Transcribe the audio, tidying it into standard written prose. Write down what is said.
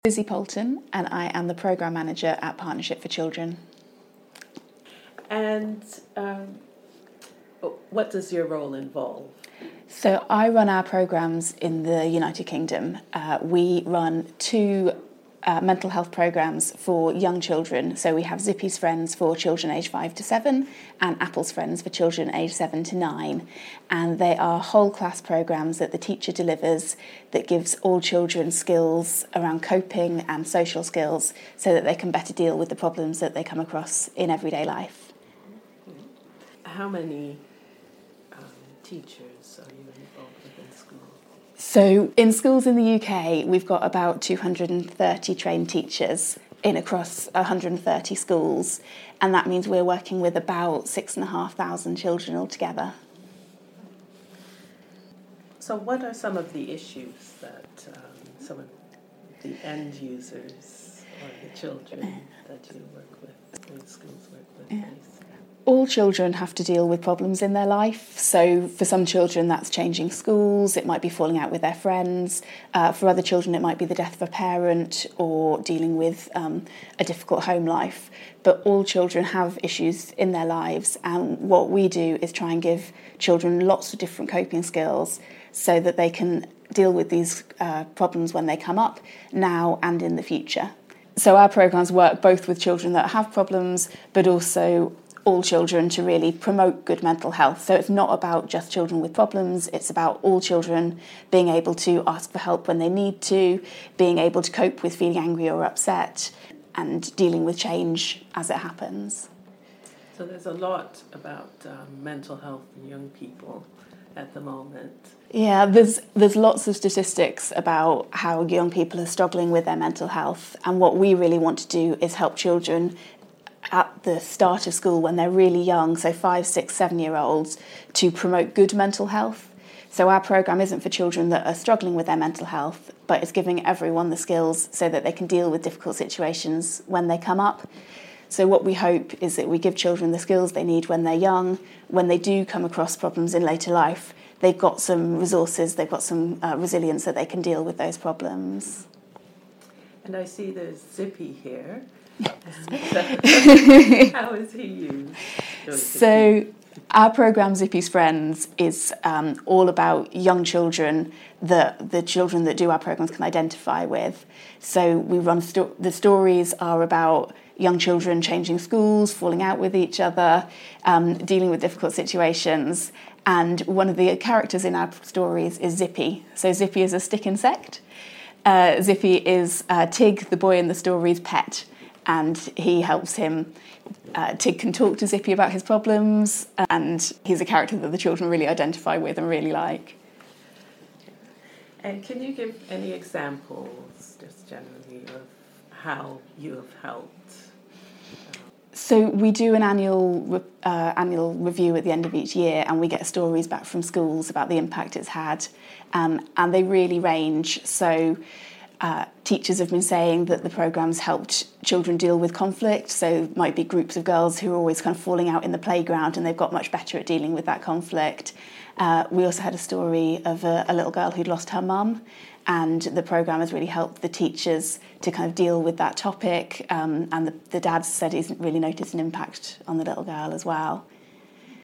Lizzie Poulton, and I am the Programme Manager at Partnership for Children. And what does your role involve? So I run our programmes in the United Kingdom. We run two mental health programmes for young children. So we have Zippy's Friends for children aged 5 to 7 and Apple's Friends for children aged 7 to 9. And they are whole class programmes that the teacher delivers that gives all children skills around coping and social skills so that they can better deal with the problems that they come across in everyday life. How many teachers are you involved with in school? So in schools in the UK, we've got about 230 trained teachers in across 130 schools, and that means we're working with about 6,500 children altogether. So what are some of the issues that some of the end users or the children that you work with, or schools work with, face? All children have to deal with problems in their life. So for some children that's changing schools, it might be falling out with their friends. For other children it might be the death of a parent or dealing with a difficult home life. But all children have issues in their lives, and what we do is try and give children lots of different coping skills so that they can deal with these problems when they come up, now and in the future. So our programmes work both with children that have problems but also all children to really promote good mental health. So it's not about just children with problems, it's about all children being able to ask for help when they need to, being able to cope with feeling angry or upset, and dealing with change as it happens. So there's a lot about mental health in young people at the moment. Yeah, there's lots of statistics about how young people are struggling with their mental health, and what we really want to do is help children at the start of school when they're really young, so 5, 6, 7-year-olds, to promote good mental health. So our programme isn't for children that are struggling with their mental health, but it's giving everyone the skills so that they can deal with difficult situations when they come up. So what we hope is that we give children the skills they need when they're young. When they do come across problems in later life, they've got some resources, they've got some resilience that they can deal with those problems. And I see there's Zippy here. How is he used? So our programme Zippy's Friends is all about young children that the children that do our programmes can identify with. So we run the stories are about young children changing schools, falling out with each other, dealing with difficult situations. And one of the characters in our stories is Zippy. So Zippy is a stick insect. Zippy is Tig, the boy in the story's pet. And he helps him. Tig can talk to Zippy about his problems, and he's a character that the children really identify with and really like. And can you give any examples, just generally, of how you have helped? So we do an annual review at the end of each year, and we get stories back from schools about the impact it's had, and they really range. So teachers have been saying that the programme's helped children deal with conflict, so it might be groups of girls who are always kind of falling out in the playground and they've got much better at dealing with that conflict. We also had a story of a little girl who'd lost her mum, and the programme has really helped the teachers to kind of deal with that topic, and the dad said he's really noticed an impact on the little girl as well.